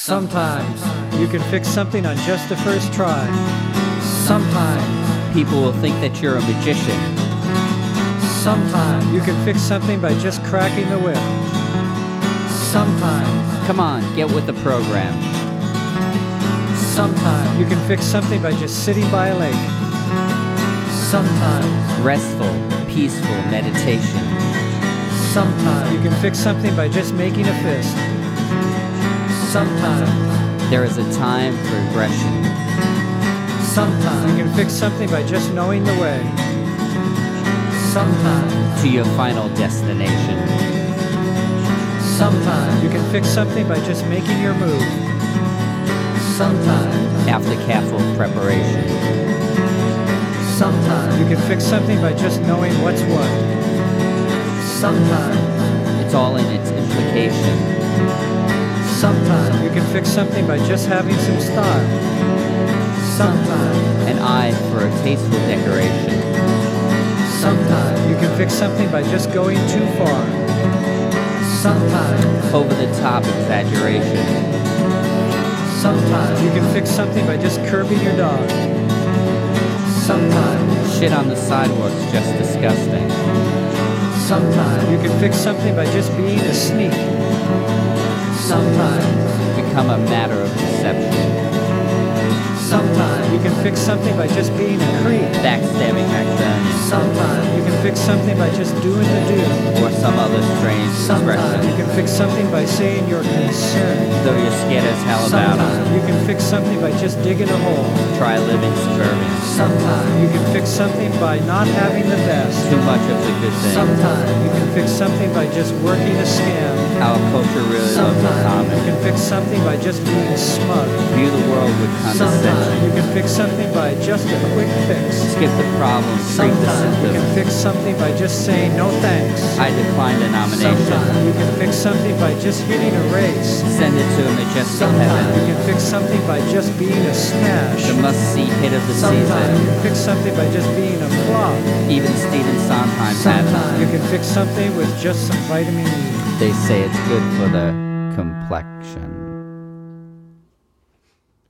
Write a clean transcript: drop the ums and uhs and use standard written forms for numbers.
Sometimes you can fix something on just the first try. Sometimes people will think that you're a magician. Sometimes you can fix something by just cracking the whip. Sometimes Come on, get with the program. Sometimes you can fix something by just sitting by a lake. Sometimes Restful, peaceful meditation. you can fix something by just making a fist. Sometimes There is a time for aggression. you can fix something by just knowing the way. Sometimes To your final destination. you can fix something by just making your move. Sometimes After careful preparation. you can fix something by just knowing what's what. Sometimes It's all in its implication. you can fix something by just having some style. Sometimes An eye for a tasteful decoration. you can fix something by just going too far. Sometimes Over the top exaggeration. you can fix something by just curbing your dog. Sometimes Shit on the sidewalk's just disgusting. you can fix something by just being a sneak. Sometimes Become a matter of deception. you can fix something by just being a creep. Backstabbing Maxonian. You can fix something by just doing the do. Or some other strange Sometimes expression. you can fix something by saying you're concerned. Though you're scared as hell about it. You can fix something by just digging a hole. Try living suburban. You can fix something by not having the best. Too much of the good thing. You can fix something by just working a scam. Our culture really loves the You common. can fix something by just being smug. View the world with condescension. You can fix something by just a quick fix. Skip the problem, treat the You can symptom. fix something by just saying no thanks. I decline denomination. You can fix something by just hitting a race. Send it to a majestic You heaven. can fix something by just being a smash. The must-see hit of the You season. can fix something by just being a flop. Even Stephen Sondheim had You it. can fix something with just some vitamin E. They say it's good for the complexion.